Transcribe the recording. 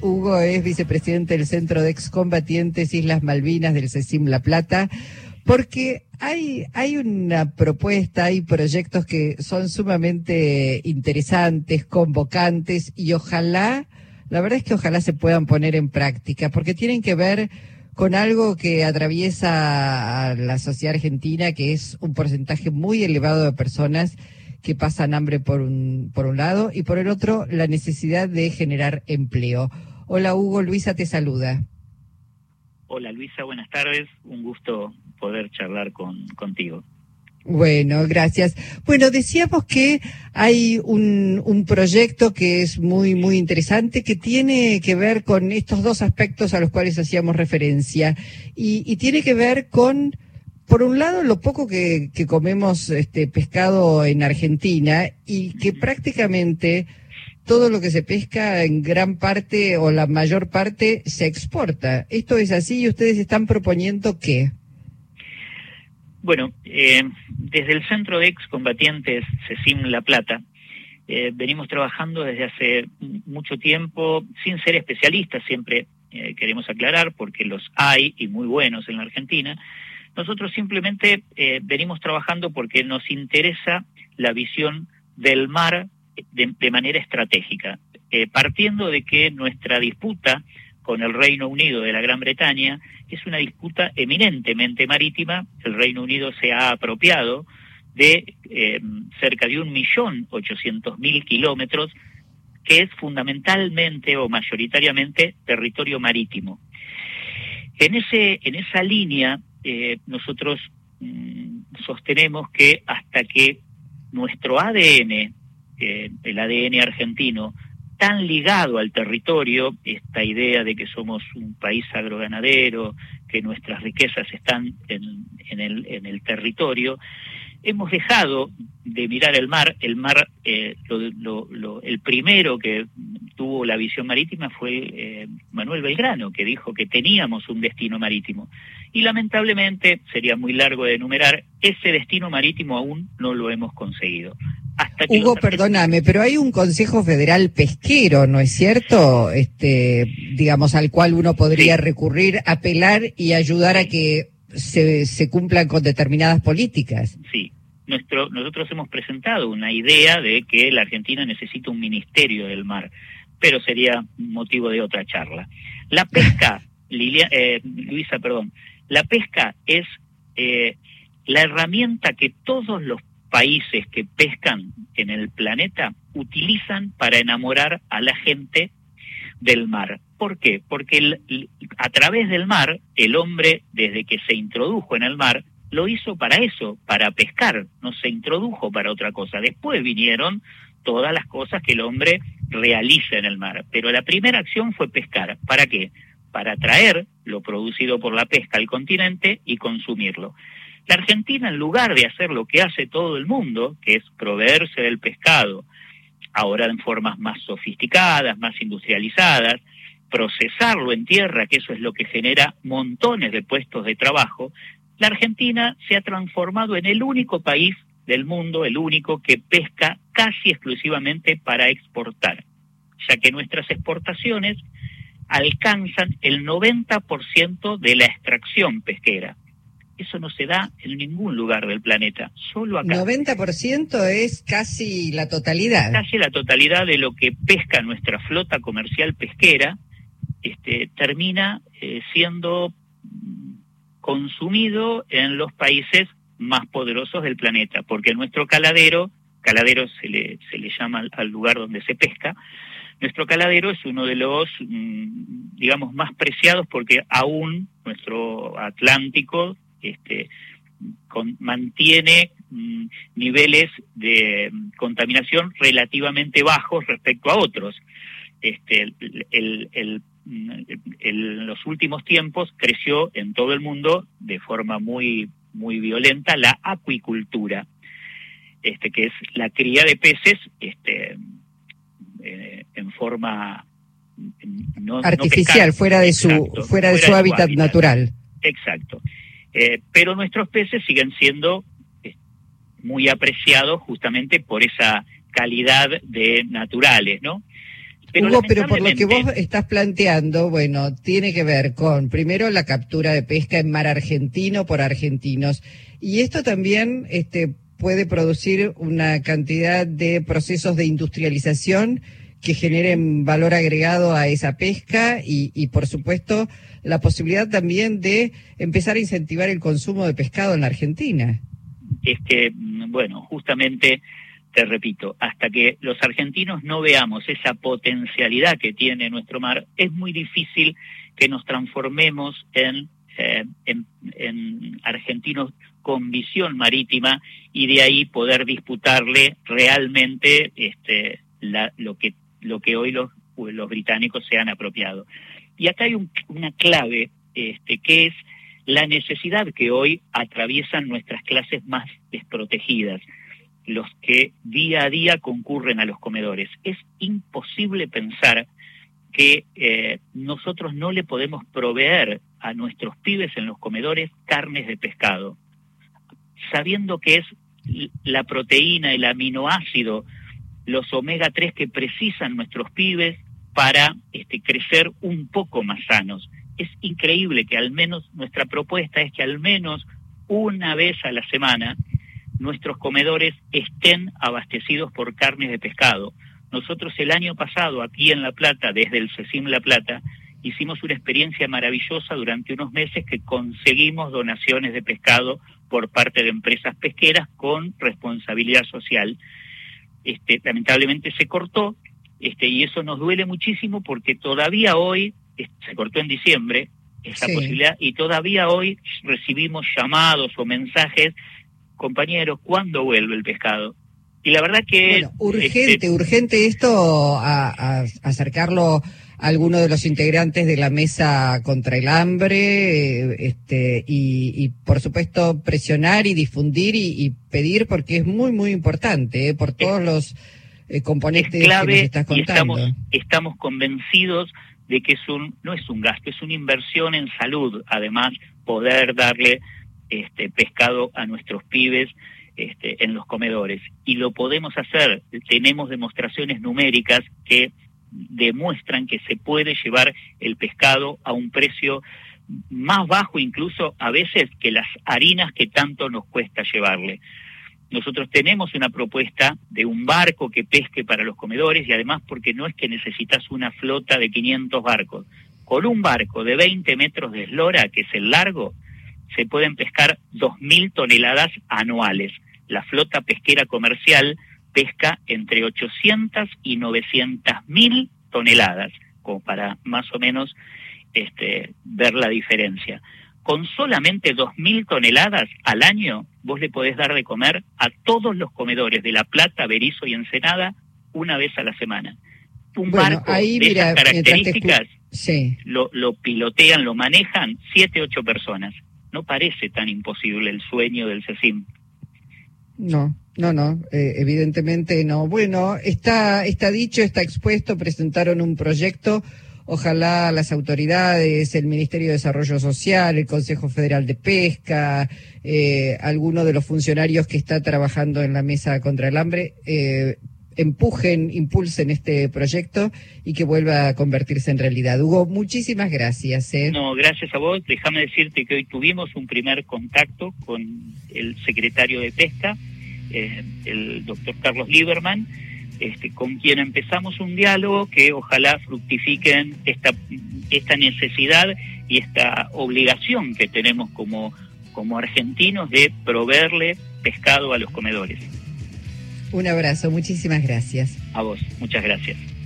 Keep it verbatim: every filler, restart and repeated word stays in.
Hugo es vicepresidente del Centro de Excombatientes Islas Malvinas del CECIM La Plata, porque hay, hay una propuesta, hay proyectos que son sumamente interesantes, convocantes, y ojalá, la verdad es que ojalá se puedan poner en práctica, porque tienen que ver con algo que atraviesa a la sociedad argentina, que es un porcentaje muy elevado de personas que pasan hambre por un, por un lado, y por el otro, la necesidad de generar empleo. Hola Hugo, Luisa te saluda. Hola Luisa, buenas tardes, un gusto poder charlar con contigo. Bueno, gracias. Bueno, decíamos que hay un, un proyecto que es muy, muy interesante, que tiene que ver con estos dos aspectos a los cuales hacíamos referencia, y, y tiene que ver con, por un lado, lo poco que, que comemos este pescado en Argentina, y que prácticamente todo lo que se pesca en gran parte o la mayor parte se exporta. ¿Esto es así y ustedes están proponiendo qué? Bueno, eh, desde el Centro de Excombatientes CECIM La Plata eh, venimos trabajando desde hace mucho tiempo, sin ser especialistas, siempre eh, queremos aclarar, porque los hay y muy buenos en la Argentina. Nosotros simplemente eh, venimos trabajando porque nos interesa la visión del mar de, de manera estratégica, eh, partiendo de que nuestra disputa con el Reino Unido de la Gran Bretaña es una disputa eminentemente marítima. El Reino Unido se ha apropiado de eh, cerca de un millón ochocientos mil kilómetros, que es fundamentalmente o mayoritariamente territorio marítimo. En ese, en esa línea, eh, nosotros mmm, sostenemos que hasta que nuestro A D N, eh, el A D N argentino, tan ligado al territorio, esta idea de que somos un país agroganadero, que nuestras riquezas están en, en, el, en el territorio, hemos dejado de mirar el mar. El mar, eh, lo, lo, lo, el primero que tuvo la visión marítima fue eh, Manuel Belgrano, que dijo que teníamos un destino marítimo. Y lamentablemente, sería muy largo de enumerar, ese destino marítimo aún no lo hemos conseguido. Hasta que Hugo, perdóname, pero hay un Consejo Federal Pesquero, ¿no es cierto? Este, digamos, al cual uno podría sí. recurrir, apelar y ayudar a que se, se cumplan con determinadas políticas. Sí, Nuestro, nosotros hemos presentado una idea de que la Argentina necesita un ministerio del mar, pero sería motivo de otra charla. La pesca, Lilia, eh, Luisa, perdón, la pesca es eh, la herramienta que todos los países que pescan en el planeta utilizan para enamorar a la gente del mar. ¿Por qué? Porque el, a través del mar, el hombre, desde que se introdujo en el mar, lo hizo para eso, para pescar, no se introdujo para otra cosa. Después vinieron todas las cosas que el hombre realiza en el mar, pero la primera acción fue pescar. ¿Para qué? Para traer lo producido por la pesca al continente y consumirlo. La Argentina, en lugar de hacer lo que hace todo el mundo, que es proveerse del pescado, ahora en formas más sofisticadas, más industrializadas, procesarlo en tierra, que eso es lo que genera montones de puestos de trabajo, la Argentina se ha transformado en el único país del mundo, el único que pesca casi exclusivamente para exportar, ya que nuestras exportaciones alcanzan el noventa por ciento de la extracción pesquera. Eso no se da en ningún lugar del planeta, solo acá. noventa por ciento es casi la totalidad. Casi la totalidad de lo que pesca nuestra flota comercial pesquera, este, termina eh, siendo consumido en los países más poderosos del planeta, porque nuestro caladero, caladero se le, se le llama al, al lugar donde se pesca, nuestro caladero es uno de los, mmm, digamos, más preciados, porque aún nuestro Atlántico este, con, mantiene mmm, niveles de mmm, contaminación relativamente bajos respecto a otros. Este, el, el, el en los últimos tiempos creció en todo el mundo de forma muy muy violenta la acuicultura, este que es la cría de peces este eh, en forma no, artificial, no fuera de Exacto, su fuera de fuera su, de hábitat, su hábitat natural. Exacto. Eh, pero nuestros peces siguen siendo eh, muy apreciados justamente por esa calidad de naturales, ¿no? Pero Hugo, pero por lo que vos estás planteando, bueno, tiene que ver con, primero, la captura de pesca en mar argentino por argentinos. Y esto también este, puede producir una cantidad de procesos de industrialización que generen valor agregado a esa pesca y, y, por supuesto, la posibilidad también de empezar a incentivar el consumo de pescado en la Argentina. Es que, bueno, justamente... Te repito, hasta que los argentinos no veamos esa potencialidad que tiene nuestro mar, es muy difícil que nos transformemos en, eh, en, en argentinos con visión marítima y de ahí poder disputarle realmente este, la, lo que lo que hoy los, los británicos se han apropiado. Y acá hay un, una clave este, que es la necesidad que hoy atraviesan nuestras clases más desprotegidas, los que día a día concurren a los comedores. Es imposible pensar que eh, nosotros no le podemos proveer a nuestros pibes en los comedores carnes de pescado, sabiendo que es la proteína, el aminoácido, los omega tres que precisan nuestros pibes para este, crecer un poco más sanos. Es increíble que al menos, nuestra propuesta es que al menos una vez a la semana nuestros comedores estén abastecidos por carnes de pescado. Nosotros el año pasado, aquí en La Plata, desde el CECIM La Plata, hicimos una experiencia maravillosa durante unos meses que conseguimos donaciones de pescado por parte de empresas pesqueras con responsabilidad social. Este, lamentablemente se cortó, este, y eso nos duele muchísimo porque todavía hoy, se cortó en diciembre, esa sí. posibilidad, y todavía hoy recibimos llamados o mensajes: compañeros, ¿cuándo vuelve el pescado? Y la verdad que... Bueno, urgente, este... urgente esto, a, a acercarlo a alguno de los integrantes de la mesa contra el hambre, este, y, y por supuesto presionar y difundir y, y pedir, porque es muy, muy importante, ¿eh? Por todos es, los eh, componentes clave, que nos estás contando. Y estamos, estamos convencidos de que es un, no es un gasto, es una inversión en salud, además, poder darle este pescado a nuestros pibes este, en los comedores. Y lo podemos hacer, tenemos demostraciones numéricas que demuestran que se puede llevar el pescado a un precio más bajo incluso a veces que las harinas que tanto nos cuesta llevarle. Nosotros tenemos una propuesta de un barco que pesque para los comedores y además porque no es que necesitas una flota de quinientos barcos. Con un barco de veinte metros de eslora, que es el largo, se pueden pescar dos mil toneladas anuales. La flota pesquera comercial pesca entre ochocientas y novecientas mil toneladas, como para más o menos este, ver la diferencia. Con solamente dos mil toneladas al año, vos le podés dar de comer a todos los comedores de La Plata, Berisso y Ensenada una vez a la semana. Un bueno, barco ahí, de mira, esas características sí. lo, lo pilotean, lo manejan siete, ocho personas. No parece tan imposible el sueño del CECIM. No, no, no, eh, evidentemente no. Bueno, está, está dicho, está expuesto, presentaron un proyecto. Ojalá las autoridades, el Ministerio de Desarrollo Social, el Consejo Federal de Pesca, eh, alguno de los funcionarios que está trabajando en la mesa contra el hambre, eh, empujen, impulsen este proyecto y que vuelva a convertirse en realidad. Hugo, muchísimas gracias. ¿eh? No, gracias a vos. Déjame decirte que hoy tuvimos un primer contacto con el secretario de Pesca, eh, el doctor Carlos Lieberman, este, con quien empezamos un diálogo que ojalá fructifiquen esta, esta necesidad y esta obligación que tenemos como, como argentinos de proveerle pescado a los comedores. Un abrazo, muchísimas gracias. A vos, muchas gracias.